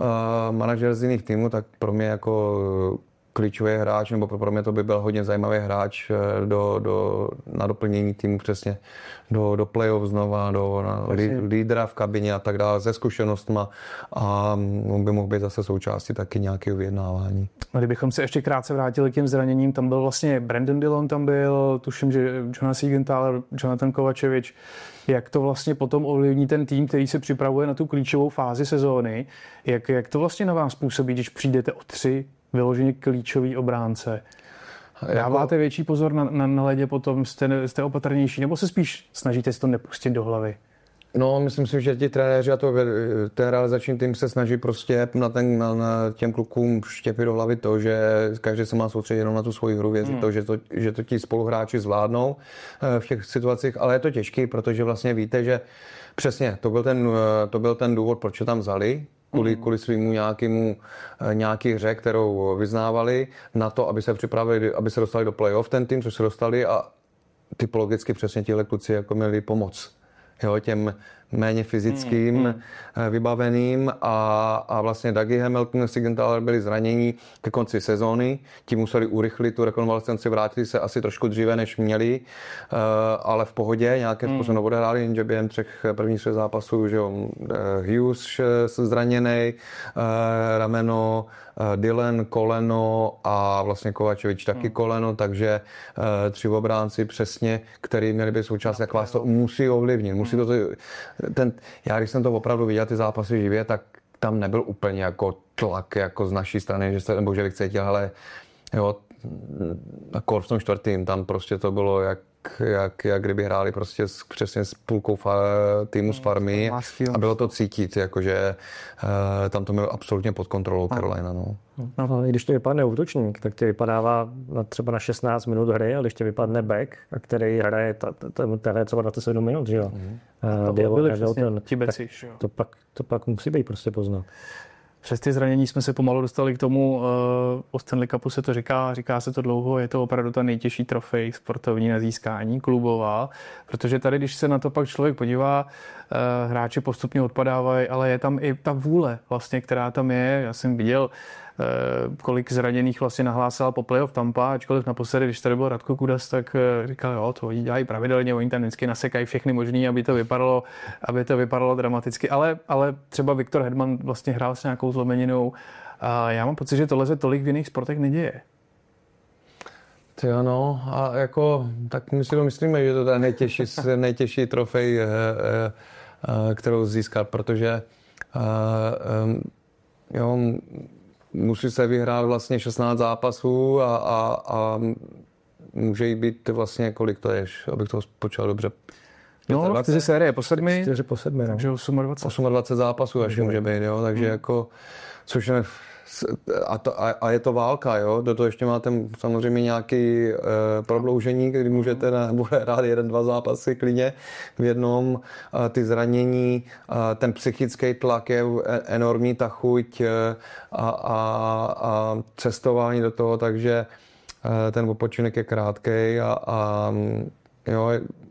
manažer z jiných týmů, tak pro mě jako klíčový hráč, nebo pro mě to by byl hodně zajímavý hráč do, do, na doplnění týmu přesně do, do play-off znova, do na lídra v kabině a tak dále, se zkušenostma a on by mohl být zase součástí taky nějakého vyjednávání. Kdybychom se ještě krátce vrátili k těm zraněním, tam byl vlastně Brandon Dillon, tam byl, tuším, že Jonas Siegenthaler, Jonathan Kovačevič. Jak to vlastně potom ovlivní ten tým, který se připravuje na tu klíčovou fázi sezóny? Jak, jak to vlastně na vás působí, když přijdete o tři vyloženě klíčový obránce? Dáváte větší pozor na, na, na ledě potom, jste, jste opatrnější, nebo se spíš snažíte si to nepustit do hlavy? No, myslím si, že ti trenéři a to, ten realizační tým se snaží prostě na, ten, na, na těm klukům štěpit do hlavy to, že každý se má soustředit jenom na tu svoji hru, věřit hmm. to, že to, že to ti spoluhráči zvládnou v těch situacích, ale je to těžký, protože vlastně víte, že přesně to byl ten, to byl ten důvod, proč je tam vzali, kvůli, kvůli svýmu nějakému, nějaký hře, kterou vyznávali, na to, aby se připravili, aby se dostali do play-off ten tým, což se dostali a typologicky přesně tihle kluci jako měli pomoc. Jo, těm méně fyzickým mm, mm. vybaveným a, a vlastně Dougie Hamilton a Siegenthaler byli zranění ke konci sezóny, ti museli urychlit tu rekonvalescenci, vrátili se asi trošku dříve, než měli, uh, ale v pohodě, nějaké mm. způsobem odehráli, jenže během třech prvních třech zápasů, že jo, Hughes zraněný, uh, rameno, uh, Dylan koleno a vlastně Kovačevič taky mm. koleno, takže uh, tři obránci přesně, který měli být součást, jak vás to musí ovlivnit, musí to ten, já když jsem to opravdu viděl, ty zápasy živě, tak tam nebyl úplně jako tlak jako z naší strany, že se, nebo že bych cítil, ale jo, kor v tom čtvrtým, tam prostě to bylo jak jak, jak kdyby hráli prostě s, přesně s půlkou fa, týmu z farmy a bylo to cítit, jakože uh, tam to mělo absolutně pod kontrolou Carolina. No. No, když to vypadne útočník, tak tě vypadává na třeba na šestnáct minut hry, ale když tě vypadne back, a který hraje hraje třeba dvacet sedm minut, že jo. Mm-hmm. Uh, to byli přesně ti beci, jo. To pak, to pak musí být prostě poznat. Přes ty zranění jsme se pomalu dostali k tomu, uh, o Stanley Cupu se to říká, říká se to dlouho, je to opravdu ta nejtěžší trofej sportovní na získání, klubová, protože tady, když se na to pak člověk podívá, uh, hráči postupně odpadávají, ale je tam i ta vůle vlastně, která tam je. Já jsem viděl, uh, kolik zraněných vlastně nahlásila po playoff Tampa, ačkoliv naposledy, když tady byl Radko Kudas, tak uh, říkal, jo, to oni dělají pravidelně, oni tam vždycky nasekají všechny možný, aby to vypadalo, aby to vypadalo dramaticky, ale, ale třeba Viktor Hedman vlastně hrál s nějakou zlomeninou. A já mám pocit, že tohle se tolik v jiných sportech neděje. Ty ano, a jako, tak my si to myslíme, že to je nejtěžší, nejtěžší trofej, kterou získat, protože jo, musí se vyhrát vlastně šestnáct zápasů a, a, a může jí být vlastně, kolik to je, abych to počal dobře. No, čtyři série po sedmi. Čtyři po sedmi, no. Takže dvacet osm zápasů až může být, jo, takže hmm. jako, což je, a, to, a, a je to válka, jo, do toho ještě máte samozřejmě nějaký e, prodloužení, kdy můžete na, bude hrát jeden, dva zápasy klidně v jednom, a ty zranění, a ten psychický tlak je enormní, ta chuť a, a, a cestování do toho, takže e, ten odpočinek je krátkej a, a jo,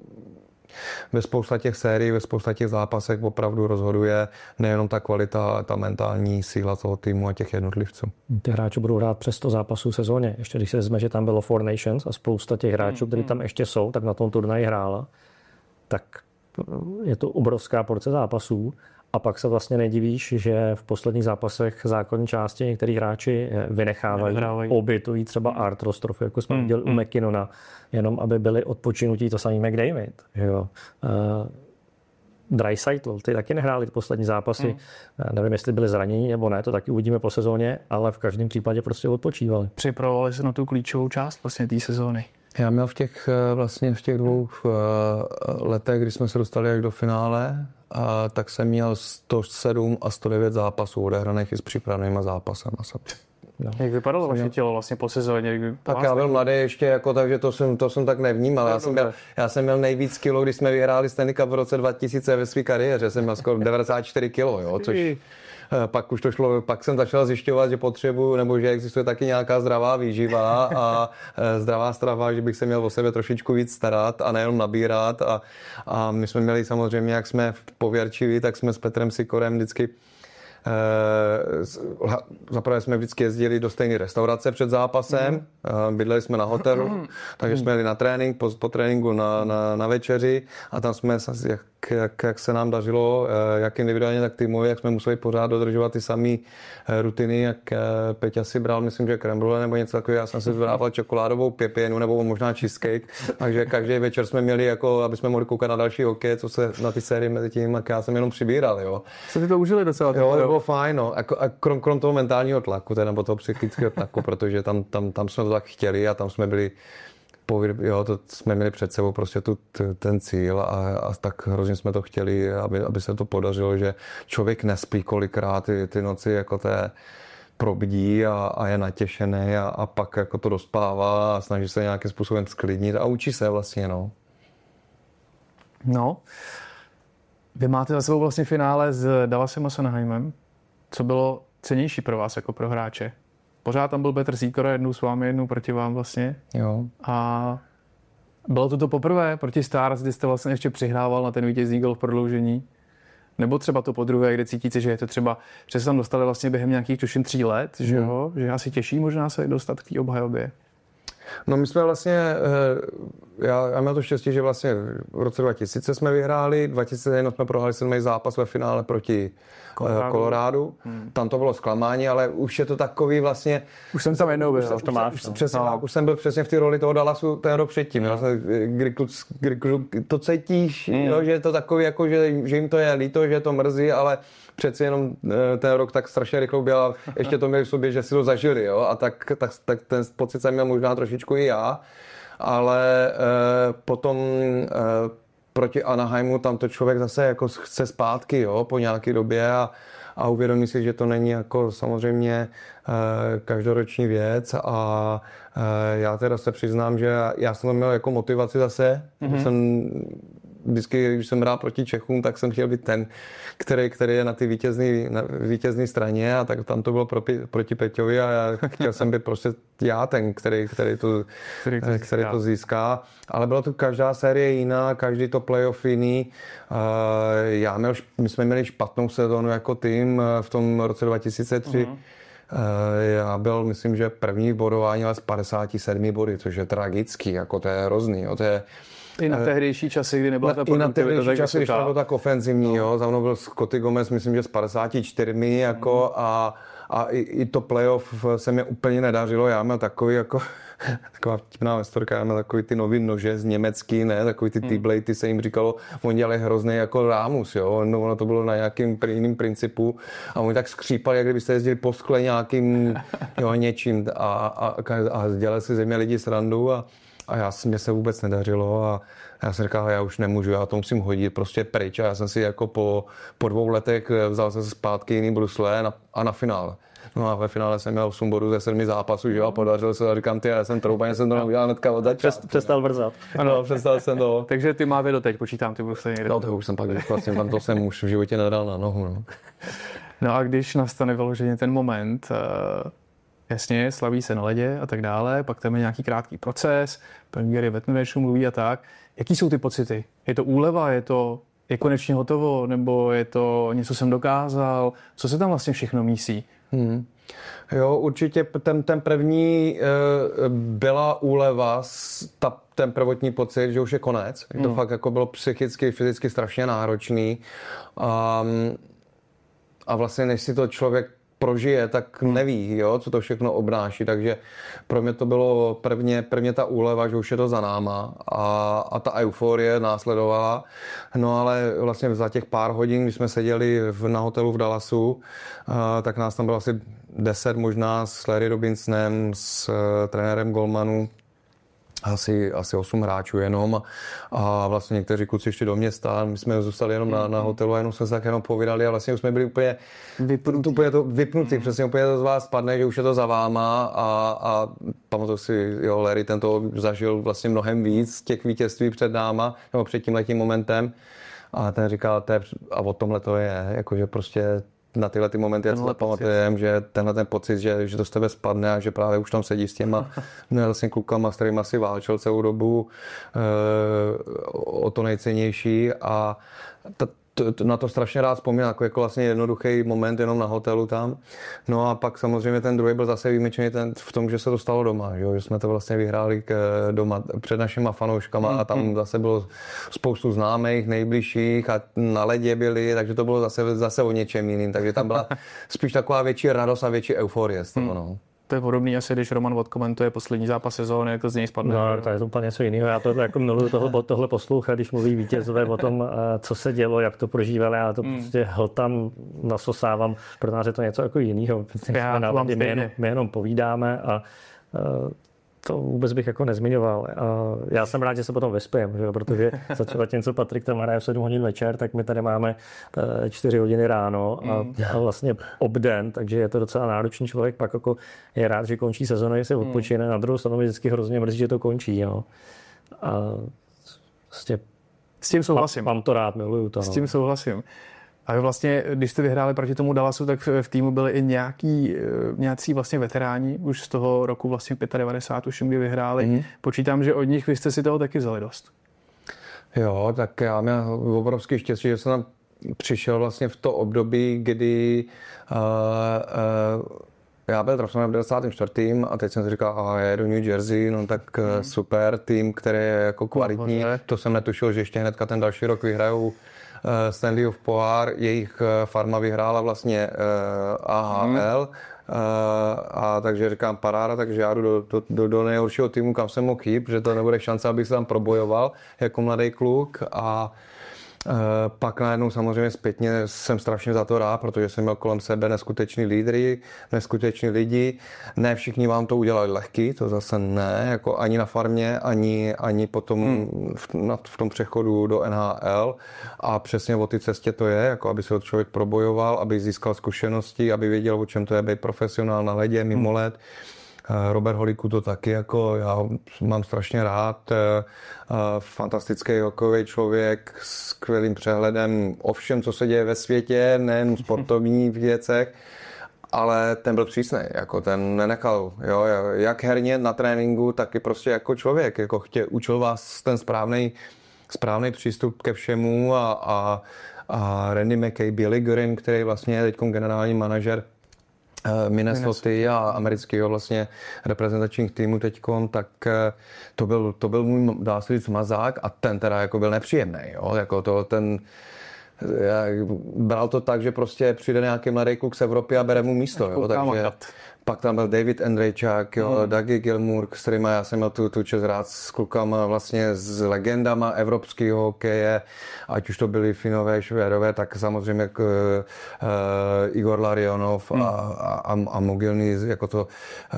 ve spousta těch sérií, ve spousta těch zápasech opravdu rozhoduje nejenom ta kvalita, ta mentální síla toho týmu a těch jednotlivců. Ty hráči budou hrát přes sto zápasů v sezóně. Ještě když se vezme, že tam bylo Four Nations a spousta těch hráčů, kteří tam ještě jsou, tak na tom turnaji hrála, tak je to obrovská porce zápasů. A pak se vlastně nedivíš, že v posledních zápasech základní části některý hráči vynechávají, obětují třeba Artros trofej, jako jsme viděli mm, u McKinnona, jenom aby byli odpočinutí, to samý McDavid. Jo. Uh, Draisaitl, ty taky nehráli ty poslední zápasy. Mm. Nevím, jestli byli zranění nebo ne, to taky uvidíme po sezóně, ale v každém případě prostě odpočívali. Připravovali se na tu klíčovou část vlastně té sezóny. Já měl v těch, vlastně v těch dvou letech, kdy jsme se dostali až do finále, a tak jsem měl sto sedm a sto devět zápasů odehraných i s přípravnýma zápasem na sebe. No. Jak vypadalo vaše tělo vlastně po sezóně? Tak já byl mladý ještě, jako, takže to jsem, to jsem tak nevnímal. Já jsem, měl, já jsem měl nejvíc kilo, když jsme vyhráli Stanley Cup v roce dva tisíce ve své kariéře. Jsem měl skoro devadesát čtyři kilo, jo, což pak už to šlo, pak jsem začal zjišťovat, že potřebuji, nebo že existuje taky nějaká zdravá výživa a zdravá strava, že bych se měl o sebe trošičku víc starat a nejenom nabírat. A, a my jsme měli samozřejmě, jak jsme pověrčiví, tak jsme s Petrem Sikorem vždycky zaprvé jsme vždycky jezdili do stejné restaurace před zápasem, bydleli jsme na hotelu, takže jsme jeli na trénink, po, po tréninku na, na, na večeři a tam jsme, jak, jak, jak se nám dařilo, jak individuálně, tak týmově, jak jsme museli pořád dodržovat ty samé rutiny, jak Peťa si bral, myslím, že krembrule nebo něco takového, já jsem si vydával čokoládovou pěpěnu nebo možná cheesecake, takže každý večer jsme měli, jako, aby jsme mohli koukat na další hokej, co se na ty série mezi tím, tak já jsem jenom přibíral, jo. Co ty to užili docela? Jo, to bylo fajn, no. A, a krom, krom toho mentálního tlaku, teda, nebo toho psychického tlaku, protože tam, tam, tam jsme to tak chtěli a tam jsme byli, jo, to jsme měli před sebou prostě tu, ten cíl a, a tak hrozně jsme to chtěli, aby, aby se to podařilo, že člověk nespí kolikrát ty, ty noci jako té probdí a, a je natěšený a, a pak jako to dospává a snaží se nějakým způsobem sklidnit a učí se vlastně, no. No. Vy máte za sebou vlastně finále s Dallasem a Anaheimem. Co bylo cennější pro vás jako pro hráče? Pořád tam byl Petr Sýkora, jednou s vámi, jednou proti vám vlastně. Jo. A bylo to to poprvé proti Stars, kdy jste vlastně ještě přihrával na ten vítězný gol v prodloužení? Nebo třeba to podruhé, kde cítíte, že je to třeba, že se tam dostali vlastně během nějakých tuším tří let, že jo? Že asi těší možná se dostat k té obhajobě? No my jsme vlastně, já, já měl to štěstí, že vlastně v roce dva tisíce jsme vyhráli, dva tisíce jedna jsme prohráli sedmý zápas ve finále proti Kolorádu. Hmm. Tam to bylo zklamání, ale už je to takový vlastně... Už jsem tam jednou byl, už, to máš, už, no. Přesně, no. Už jsem byl přesně v té roli toho Dallasu ten rok předtím. No. Kdy, kdy, kdy to cítíš, hmm. jo, že je to takový, jako, že, že jim to je líto, že to mrzí, ale přeci jenom ten rok tak strašně rychle uběhl a ještě to měli v sobě, že si to zažili, jo, a tak, tak, tak ten pocit jsem měl možná trošičku trošičku i já, ale uh, potom uh, proti Anaheimu tam to člověk zase jako chce zpátky, jo, po nějaké době a, a uvědomí si, že to není jako samozřejmě uh, každoroční věc a uh, já teda se přiznám, že já jsem to měl jako motivaci zase, mm-hmm. jsem vždycky, když jsem hrál proti Čechům, tak jsem chtěl být ten, který, který je na ty vítězné straně a tak tam to bylo pro, proti Peťovi a já chtěl jsem být prostě já ten, který, který, to, který, to, který to získá. Ale byla to každá série jiná, každý to playoff jiný. Já měl, my jsme měli špatnou sezónu jako tým v tom roce dva tisíce tři. Uh-huh. Já byl, myslím, že první v bodování, ale z padesát sedm body, což je tragický, jako to je hrozný. Jo, to je, I na tehdejší časy, kdy nebyla ta produktivita. I na tehdejší časy, když to bylo tak ofenzivní, no. Jo. Za mnou byl Scotty Gomez, myslím, že z padesát čtyři jako mm. a, a i, i to playoff se mi úplně nedařilo. Já měl takový jako taková vtipná historka, já měl takový ty nový nože z německý, ne, takový ty T-blade, ty se jim říkalo, oni dělali hrozný jako rámus, jo, no, ono to bylo na nějakým jiným principu a oni tak skřípali, jak kdybyste jezdili po skle nějakým, jo, něčím a, a, a dělali si ze mě lidi srandu a A já, mě se vůbec nedařilo a já jsem říkal, já už nemůžu, já to musím hodit prostě pryč a já jsem si jako po, po dvou letech vzal se zpátky jiný brusle na, a na finále. No a ve finále jsem měl osm bodů ze sedmi zápasů, že jo, a podařilo se a říkám, ty, já jsem troubaně, jsem to neudělal hnedka od začátku. Přestal brzat. Ano, přestal jsem to. Takže ty má doteď, počítám ty brusle někde. No to už jsem pak, vlastně tam to jsem už v životě nedal na nohu, no. No a když nastane vyloženě ten moment, uh... jasně, slaví se na ledě a tak dále, pak tam je nějaký krátký proces, pan Gary Bettman mluví a tak. Jaký jsou ty pocity? Je to úleva, je to je konečně hotovo, nebo je to něco jsem dokázal? Co se tam vlastně všechno mísí? Hmm. Jo, určitě ten, ten první e, byla úleva, ta, ten prvotní pocit, že už je konec. Hmm. To fakt jako bylo psychicky, fyzicky strašně náročný. A, a vlastně než si to člověk prožije, tak neví, jo, co to všechno obnáší, takže pro mě to bylo prvně, prvně ta úleva, že už je to za náma a, a ta euforie následovala, no ale vlastně za těch pár hodin, když jsme seděli v, na hotelu v Dallasu, uh, tak nás tam bylo asi deset možná s Larry Robinsonem, s uh, trenérem Goldmanu, asi, asi osm hráčů jenom a vlastně někteří kluci šli do města, my jsme zůstali jenom na, na hotelu a jenom jsme se tak jenom povídali a vlastně už jsme byli úplně vypnutí, úplně to, vypnutí, mm. přesně úplně to z vás spadne, že už je to za váma a, a pamatuju si, jo, Larry ten to zažil vlastně mnohem víc těch vítězství před náma, nebo před tímhletím momentem a ten říkal, a o tomhle to je, jakože prostě na tyhle ty momenty, já si pamatujem, že tenhle ten pocit, že, že to z tebe spadne a že právě už tam sedí s těma vlastně klukama, s kterými asi válčil celou dobu, e, o to nejcennější a ta, to, to, na to strašně rád vzpomínám, jako, jako vlastně jednoduchý moment jenom na hotelu tam. No a pak samozřejmě ten druhý byl zase výjimečný ten v tom, že se to stalo doma, že, že jsme to vlastně vyhráli k, doma před našima fanouškama a tam zase bylo spoustu známých, nejbližších a na ledě byli, takže to bylo zase, zase o něčem jiným, takže tam byla spíš taková větší radost a větší euforie z toho, no. To je podobný asi, když Roman odkomentuje poslední zápas sezóny, jak to z něj spadne. No, to je to úplně něco jiného. Já to jako miluji toho, tohle poslouchat, když mluví vítězové o tom, co se dělo, jak to prožívali. Já to mm. prostě hltám, nasosávám. Pro nás je to něco jako jiného. Já to mám my, jenom, my jenom povídáme a uh, to vůbec bych jako nezmiňoval. Já jsem rád, že se potom vyspím, že? Protože zatímco Patrik tam hraje v sedm hodin večer, tak my tady máme čtyři hodiny ráno a, a vlastně obden, takže je to docela náročný člověk. Pak jako je rád, že končí sezóna, že se odpočine. Na druhou stranu vždycky hrozně mrzí, že to končí. Jo. A vlastně s tím souhlasím. Mám to rád, miluju to. S tím souhlasím. A vlastně, když jste vyhráli proti tomu Dallasu, tak v, v týmu byli i nějaký, nějací vlastně veteráni, už z toho roku vlastně devadesát pět, už kdy vyhráli. Mm. Počítám, že od nich vy jste si toho taky vzali dost. Jo, tak já měl obrovský štěstí, že jsem tam přišel vlastně v to období, kdy uh, uh, já byl trofejem v devadesátém čtvrtém a teď jsem si říkal, a já jedu New Jersey, no tak mm. super, tým, který je jako kvalitní. No, to jsem netušil, že ještě hnedka ten další rok vyhrajou Stanleyův pohár, jejich farma vyhrála vlastně A H L hmm. a takže říkám paráda, takže já jdu do, do, do, do nejhoršího týmu, kam jsem mohl jít, protože to nebude šance, abych se tam probojoval jako mladý kluk a Pak najednou samozřejmě zpětně jsem strašně za to rád, protože jsem měl kolem sebe neskuteční lídry, neskuteční lidi. Ne všichni vám to udělali lehký, to zase ne, jako ani na farmě, ani, ani potom hmm. v, na, v tom přechodu do N H L. A přesně o té cestě to je, jako aby se člověk probojoval, aby získal zkušenosti, aby věděl, o čem to je být profesionál na ledě, mimo hmm. led. Robert Holíku to taky, jako já mám strašně rád, fantastický hokejový člověk s skvělým přehledem o všem, co se děje ve světě, nejen sportovních věcech, ale ten byl přísný, jako ten nenechal, jo, jak herně na tréninku, tak i prostě jako člověk, jako chtě, učil vás ten správný správný přístup ke všemu a, a, a Randy McKay, Billy Guerin, který vlastně je teď generální manažer Minnesota a amerického vlastně reprezentačních týmů teďkom, tak to byl, to byl můj, dá se říct, mazák a ten teda jako byl nepříjemný, jo, jako to ten, já, bral to tak, že prostě přijde nějaký mladý kluk z Evropy a bere mu místo, jo, takže pak tam byl David Andrejčák, jo, hmm. Dougie Gilmour, s kterýma já jsem měl tu, tu čest rád s klukama, vlastně s legendama evropského hokeje, ať už to byli Finové, Švédové, tak samozřejmě k, uh, Igor Larionov hmm. a, a, a Mogilny, jako to, uh,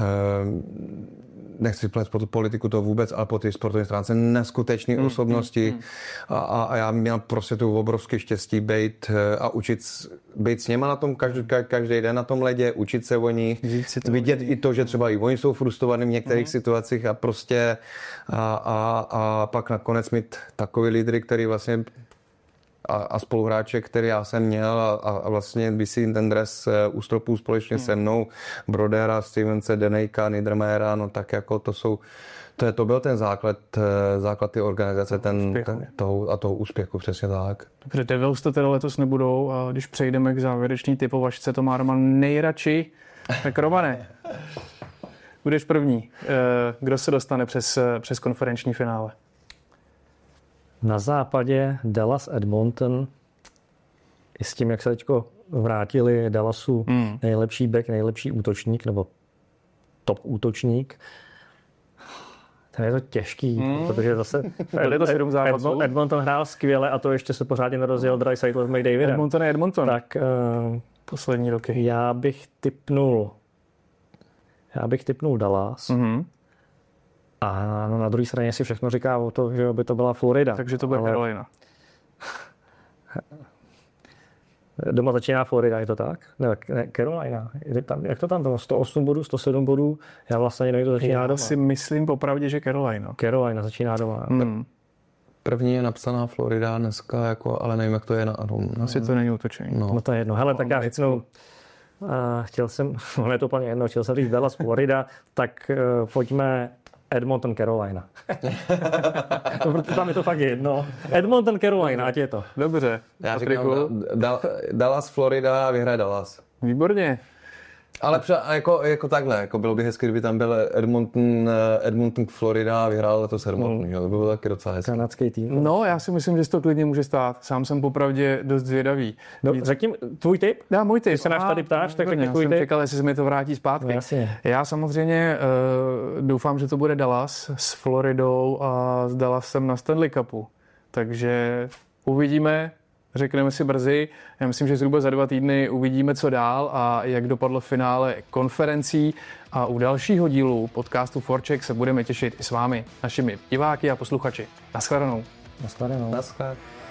nechci plést po tu politiku to vůbec, ale po té sportovní stránce neskutečné hmm. osobnosti hmm. A, a já měl prostě tu obrovské štěstí být a učit, být s něma na tom každý, každý den na tom ledě, učit se o nich, vidět i to, že třeba i oni jsou frustrovaní v některých mm. situacích a prostě a, a, a pak nakonec mít takový lídry, který vlastně a, a spoluhráče, který já jsem měl a, a vlastně visí ten dres u stropů společně mm. se mnou, Brodera, Stevense, Denejka, Niedermayera, no tak jako to jsou To, je, to byl ten základ, základ ty organizace ten, ten, toho, a toho úspěchu, přesně tak. Dobře, Devils to teda letos nebudou a když přejdeme k závěrečné typovačce, to má Roman nejradši. Tak Romane, budeš první. Kdo se dostane přes, přes konferenční finále? Na západě Dallas Edmonton. I s tím, jak se teďko vrátili Dallasu hmm. nejlepší back, nejlepší útočník, nebo top útočník. Tam je to těžký, hmm. protože zase to Edmonton hrál skvěle a to ještě se pořádně nerozjel Draisaitl s McDavidem. Edmonton je Edmonton. Tak uh, poslední roky. Já bych tipnul já bych tipnul Dallas. Mm-hmm. A no, na druhé straně si všechno říká o to, že by to byla Florida. Takže to bude ale... Carolina. Doma začíná Florida, je to tak? Ne, ne Carolina. Tam, jak to tam bylo? sto osm bodů, sto sedm bodů. Já vlastně nevím, to začíná Já doma. si myslím popravdě, že Carolina. Carolina začíná doma. Hmm. První je napsaná Florida dneska, jako, ale nevím, jak to je na Adam. Asi to není útočení. No. no to je jedno. Hele, tak já většinou uh, chtěl jsem, ono je to úplně jedno, chtěl jsem říct Dallas, Florida, tak uh, pojďme Edmonton, Carolina. No, protože tam je to fakt jedno. Edmonton, Carolina, ať je to. Dobře. Já říkám da, Dallas, Florida a vyhraje Dallas. Výborně. Ale třeba jako, jako takhle, jako bylo by hezky, kdyby tam byl Edmonton, Edmonton Florida a vyhrál letos Edmonton. Mm. To by bylo taky docela hezky. Kanadský tým. No, já si myslím, že to klidně může stát. Sám jsem popravdě dost zvědavý. No, řekni tvůj tip. Já, můj tip. Když se nás tady ptáš, tak řekni tvůj tip. Já jsem čekal, jestli se mi to vrátí zpátky. No, jasně. Já samozřejmě uh, doufám, že to bude Dallas s Floridou a s Dallasem na Stanley Cupu. Takže uvidíme. Řekneme si brzy. Já myslím, že zhruba za dva týdny uvidíme, co dál a jak dopadlo finále konferencí. A u dalšího dílu podcastu Forček se budeme těšit i s vámi, našimi diváky a posluchači. Naschledanou. Naschledanou. Naschledanou.